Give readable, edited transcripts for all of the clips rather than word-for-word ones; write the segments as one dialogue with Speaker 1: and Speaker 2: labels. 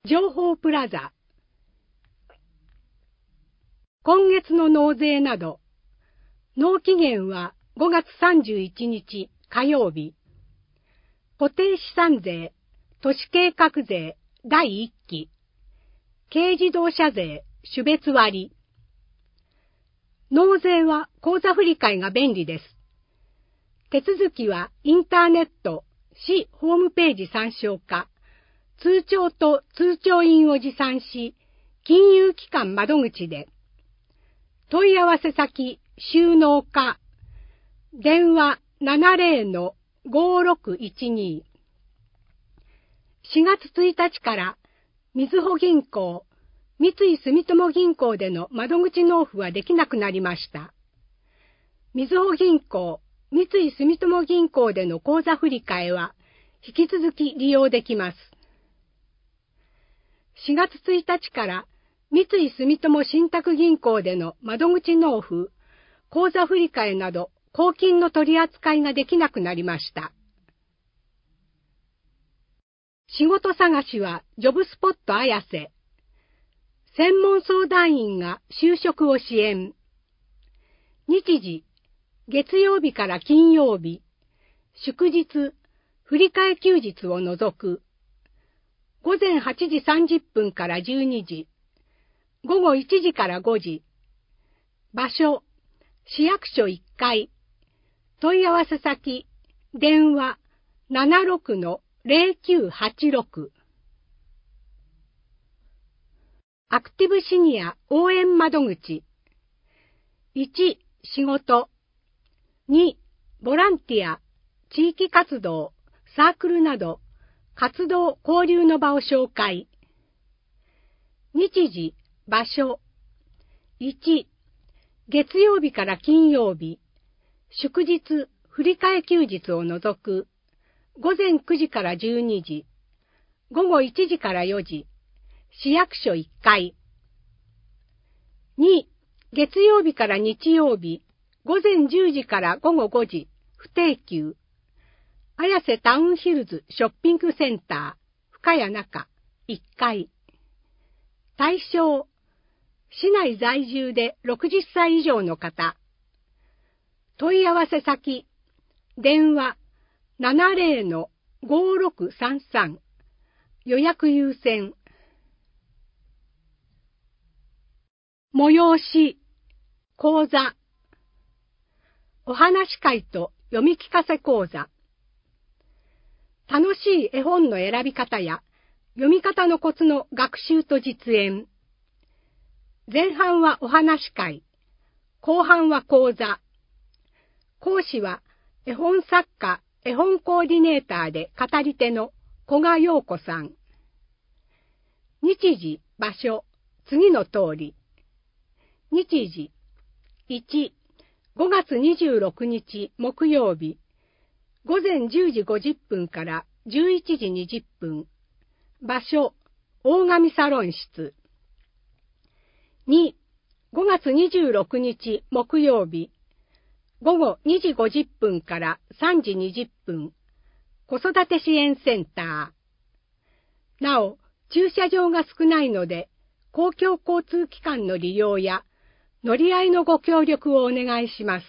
Speaker 1: 情報プラザ。今月の納税など、納期限は5月31日火曜日。固定資産税、都市計画税第1期、軽自動車税種別割。納税は口座振替が便利です。手続きはインターネット、市ホームページ参照か、通帳と通帳印を持参し、金融機関窓口で。問い合わせ先、収納課、電話 70-5612。4月1日から、みずほ銀行、三井住友銀行での窓口納付はできなくなりました。みずほ銀行、三井住友銀行での口座振替は、引き続き利用できます。4月1日から三井住友信託銀行での窓口納付、口座振替など公金の取り扱いができなくなりました。仕事探しはジョブスポット綾瀬。専門相談員が就職を支援。日時、月曜日から金曜日、祝日、振替休日を除く。午前8時30分から12時、午後1時から5時。場所、市役所1階。問い合わせ先、電話 76-0986。アクティブシニア応援窓口。1、仕事。2、ボランティア、地域活動、サークルなど、活動交流の場を紹介。日時、場所。1、月曜日から金曜日、祝日、振替休日を除く、午前9時から12時、午後1時から4時、市役所1階。2、月曜日から日曜日、午前10時から午後5時、不定休。綾瀬タウンヒルズショッピングセンター、深谷中、1階。対象、市内在住で60歳以上の方。問い合わせ先、電話 70-5633。予約優先。催し、講座。お話会と読み聞かせ講座。楽しい絵本の選び方や読み方のコツの学習と実演。前半はお話会、後半は講座。講師は絵本作家、絵本コーディネーターで語り手の古賀陽子さん。日時、場所、次の通り。日時、1、5月26日木曜日。午前10時50分から11時20分。場所、大神サロン室。2、5月26日木曜日。午後2時50分から3時20分。子育て支援センター。なお、駐車場が少ないので、公共交通機関の利用や乗り合いのご協力をお願いします。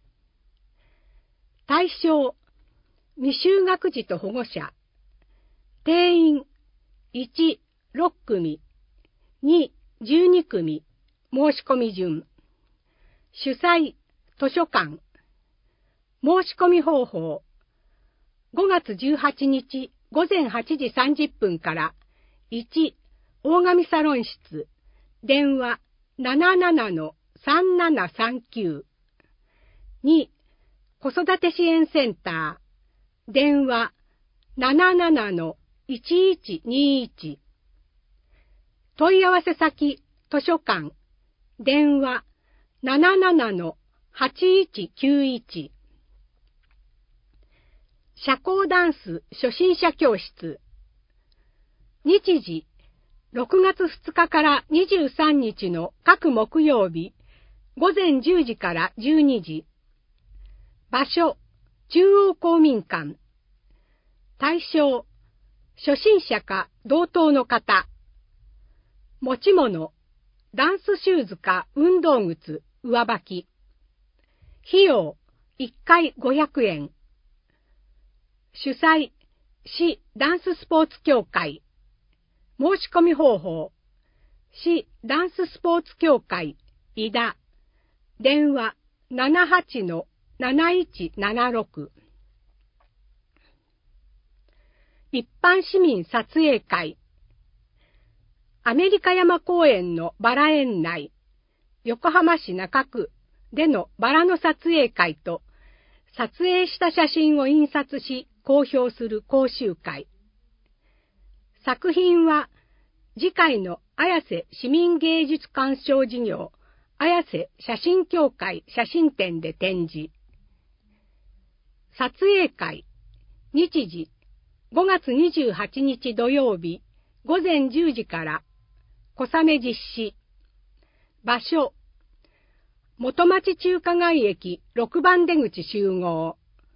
Speaker 1: 対象、未就学児と保護者。定員、1、6組、2、12組、申し込み順。主催、図書館。申し込み方法。5月18日午前8時30分から、1、大神サロン室。電話 77-3739。2、子育て支援センター。電話 77-1121。問い合わせ先、図書館。電話 77-8191。社交ダンス初心者教室。日時、6月2日から23日の各木曜日、午前10時から12時。場所、中央公民館。対象、初心者か同等の方。 持ち物、ダンスシューズか運動靴、上履き。費用、1回500円。主催、市ダンススポーツ協会。申し込み方法、市ダンススポーツ協会、井田。電話、78-7176。一般市民撮影会。アメリカ山公園のバラ園内、横浜市中区でのバラの撮影会と、撮影した写真を印刷し公表する講習会。作品は、次回の綾瀬市民芸術鑑賞事業、綾瀬写真協会写真展で展示。撮影会、日時、5月28日土曜日、午前10時から、小雨実施。場所、元町中華街駅6番出口集合。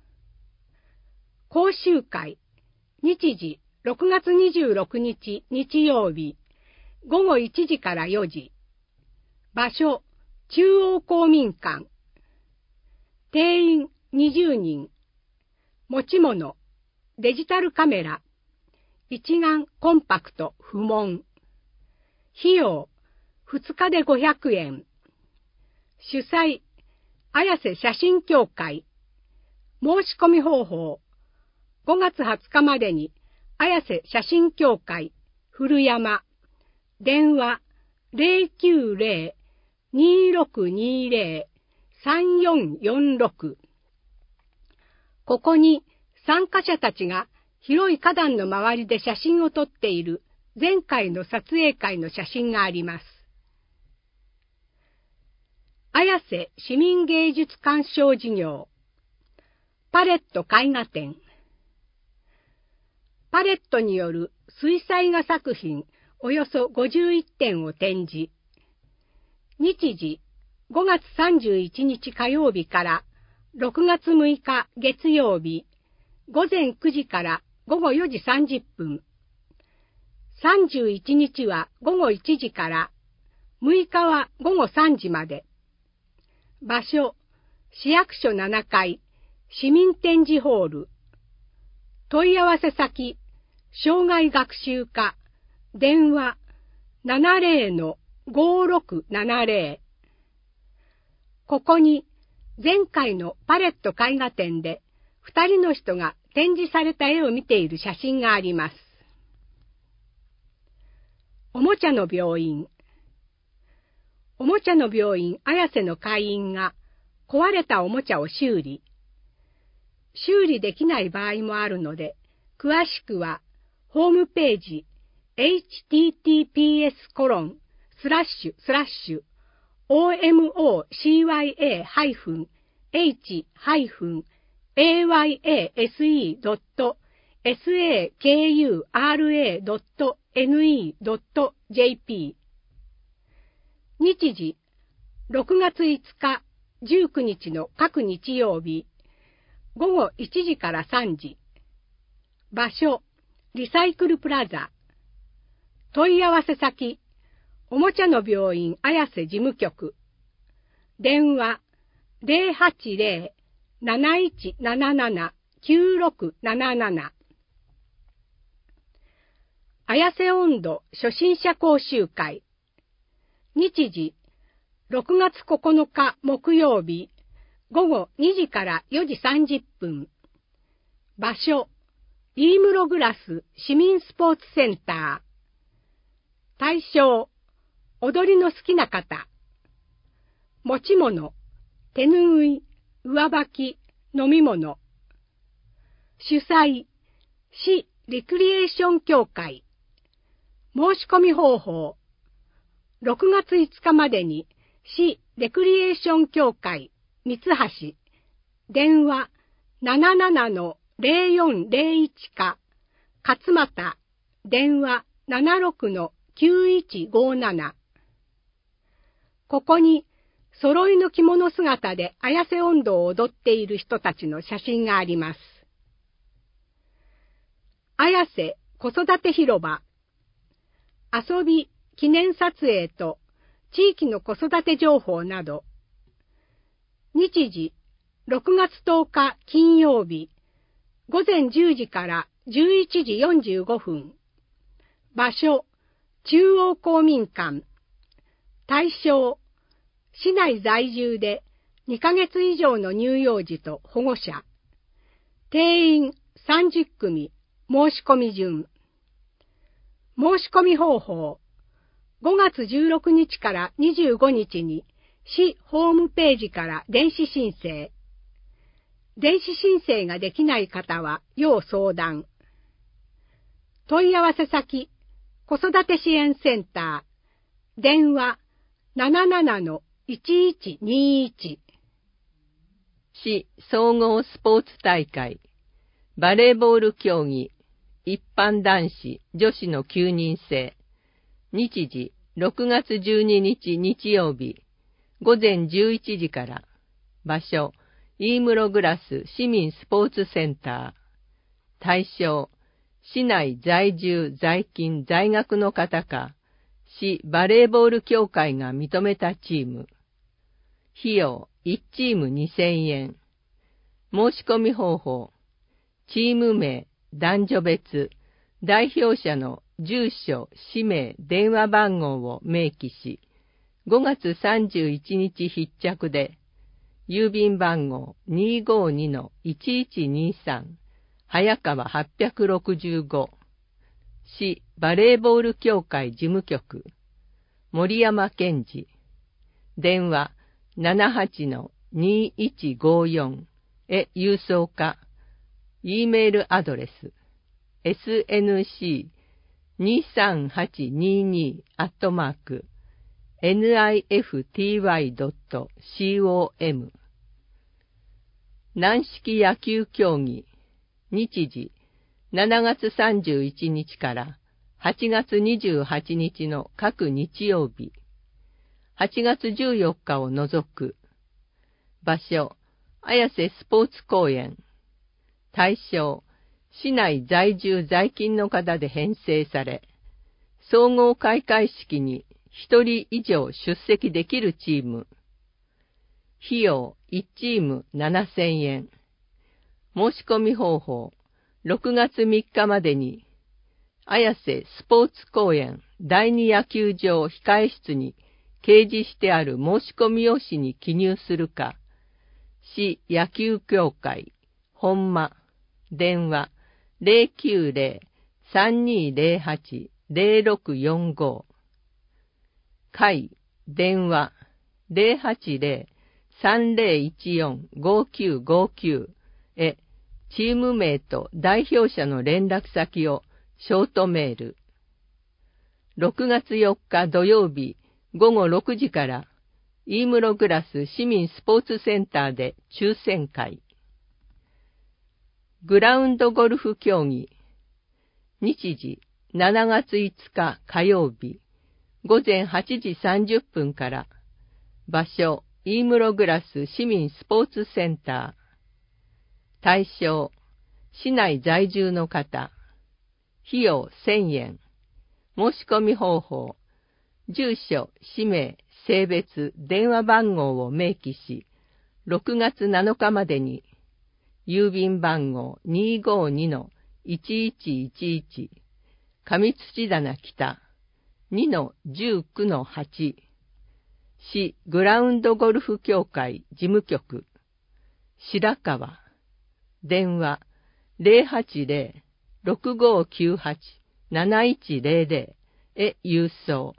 Speaker 1: 講習会、日時、6月26日日曜日、午後1時から4時。場所、中央公民館。定員20人。持ち物、デジタルカメラ。一眼コンパクト不問。費用、2日で500円。主催、綾瀬写真協会。申し込み方法、5月20日までに、綾瀬写真協会、古山。電話、090-2620-3446。ここに、参加者たちが広い花壇の周りで写真を撮っている前回の撮影会の写真があります。綾瀬市民芸術鑑賞事業。パレット絵画展。パレットによる水彩画作品およそ51点を展示。日時、5月31日火曜日から6月6日月曜日、午前9時から午後4時30分。31日は午後1時から、6日は午後3時まで。場所、市役所7階、市民展示ホール。問い合わせ先、障害学習課、電話、70-5670。ここに、前回のパレット絵画展で、2人の人が展示された絵を見ている写真があります。おもちゃの病院。おもちゃの病院綾瀬の会員が壊れたおもちゃを修理。修理できない場合もあるので、詳しくはホームページ https://omocia-ayfun.sakura.ne.jp 日時、6月5日、19日の各日曜日、午後1時から3時。場所、リサイクルプラザ。問い合わせ先、おもちゃの病院綾瀬事務局。電話、080-7177-9677。綾瀬音頭初心者講習会。日時、6月9日木曜日、午後2時から4時30分。場所、飯室グラス市民スポーツセンター。対象、踊りの好きな方。持ち物、手ぬぐい、上履き、飲み物。主催、市リクリエーション協会。申し込み方法、6月5日までに市レクリエーション協会三橋電話 77-0401 か勝又電話 76-9157。 ここに揃いの着物姿で綾瀬音頭を踊っている人たちの写真があります。綾瀬子育て広場。遊び、 記念撮影と地域の子育て情報など。日時、6月10日金曜日、午前10時から11時45分。場所、中央公民館。対象、市内在住で2ヶ月以上の乳幼児と保護者。定員30組、申し込み順。申し込み方法。5月16日から25日に市ホームページから電子申請。電子申請ができない方は要相談。問い合わせ先、子育て支援センター。電話 77-1121。
Speaker 2: 市総合スポーツ大会。バレーボール競技。一般男子、女子の9人制。日時、6月12日日曜日、午前11時から。場所、飯室グラス市民スポーツセンター。対象、市内在住在勤在学の方か、市バレーボール協会が認めたチーム。費用、1チーム2000円。申し込み方法、チーム名、男女別、代表者の住所、氏名、電話番号を明記し、5月31日必着で、郵便番号 252-1123、早川865、市バレーボール協会事務局、森山健二、電話 78-2154 へ郵送か、E メールアドレス、snc23822@nifty.com。軟式野球競技。日時、7月31日から8月28日の各日曜日。8月14日を除く。場所、綾瀬スポーツ公園。対象、市内在住在勤の方で編成され、総合開会式に1人以上出席できるチーム。費用1チーム7000円。申し込み方法、6月3日までに、綾瀬スポーツ公園第2野球場控室に掲示してある申し込み用紙に記入するか、市野球協会、本間、電話、090-3208-0645。会、電話、080-3014-5959へ、チーム名と代表者の連絡先をショートメール。6月4日土曜日午後6時から、飯室グラス市民スポーツセンターで抽選会。グラウンドゴルフ競技。日時、7月5日火曜日、午前8時30分から。場所、飯室グラス市民スポーツセンター。対象、市内在住の方。費用1000円。申し込み方法、住所、氏名、性別、電話番号を明記し、6月7日までに、郵便番号 252-1111、上土棚北 2-19-8、市グラウンドゴルフ協会事務局、白川、電話 080-6598-7100 へ郵送。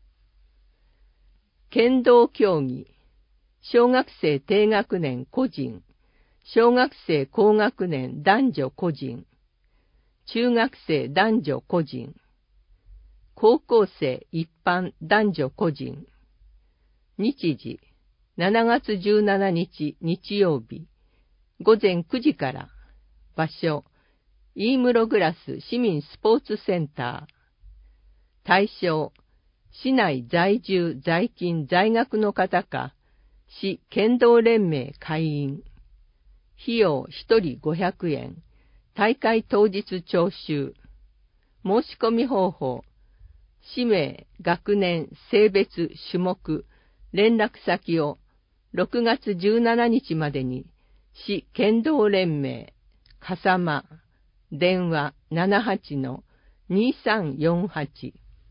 Speaker 2: 剣道競技、小学生低学年個人、小学生高学年男女個人、中学生男女個人、高校生一般男女個人。日時、7月17日日曜日、午前9時から。場所、飯室グラス市民スポーツセンター。対象、市内在住在勤在学の方か、市剣道連盟会員。費用1人500円。大会当日徴収。申し込み方法、 氏名、学年、性別、種目、連絡先を6月17日までに、市剣道連盟、笠間、電話 78-2348。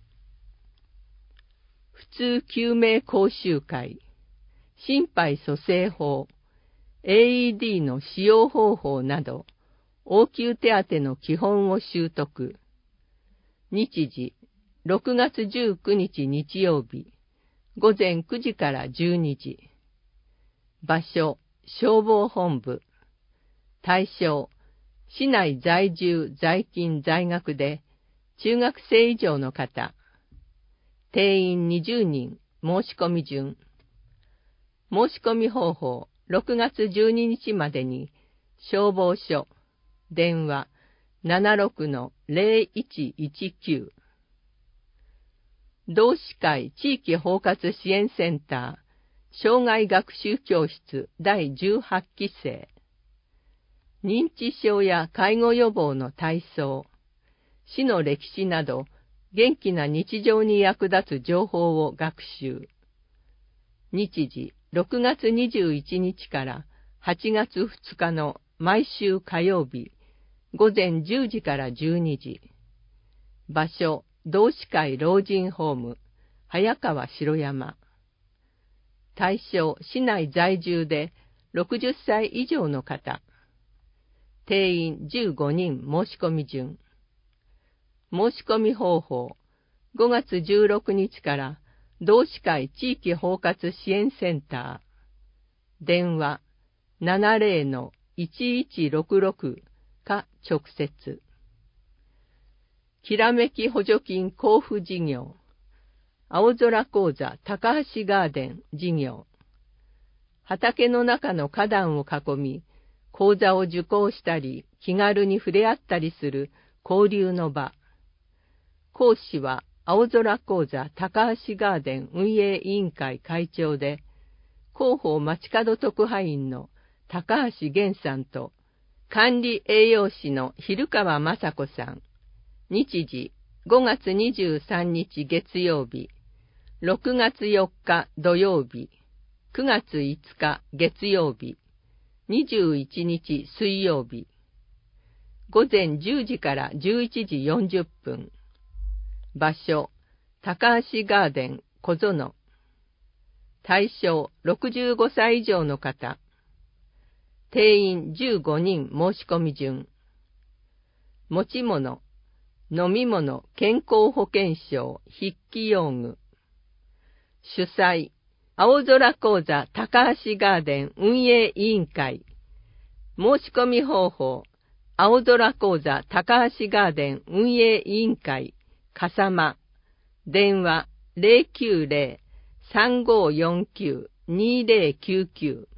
Speaker 2: 普通救命講習会、心肺蘇生法、AED の使用方法など、応急手当の基本を習得。日時、6月19日日曜日、午前9時から12時。場所、消防本部。対象、市内在住、在勤、在学で、中学生以上の方。定員20人、申し込み順。申し込み方法、6月12日までに、消防署、電話 76-0119。同志会地域包括支援センター、障害学習教室第18期生。認知症や介護予防の体操、市の歴史など、元気な日常に役立つ情報を学習。日時、6月21日から8月2日の毎週火曜日、午前10時から12時。場所、同志会老人ホーム、早川城山。対象、市内在住で60歳以上の方。定員15人申し込み順。申し込み方法、5月16日から同志会地域包括支援センター、電話 70-1166 か直接。きらめき補助金交付事業、青空講座高橋ガーデン事業。畑の中の花壇を囲み、講座を受講したり、気軽に触れ合ったりする交流の場。講師は青空講座高橋ガーデン運営委員会会長で、広報街角特派員の高橋源さんと、管理栄養士の蛭川雅子さん。日時、5月23日月曜日、6月4日土曜日、9月5日月曜日、21日水曜日。午前10時から11時40分。場所、高橋ガーデン小園。対象、65歳以上の方。定員15人申し込み順。持ち物、飲み物健康保険証筆記用具。主催、青空講座高橋ガーデン運営委員会。申し込み方法、青空講座高橋ガーデン運営委員会、笠間。電話 090-3549-2099。